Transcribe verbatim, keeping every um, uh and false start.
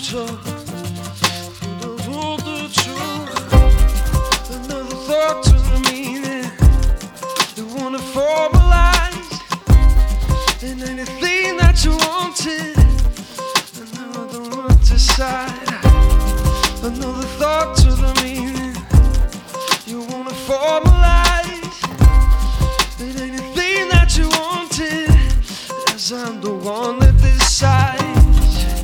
future, who knows all the truth? Another thought to the meaning, you wanna formalize in anything that you wanted. And now I don't want to decide. Another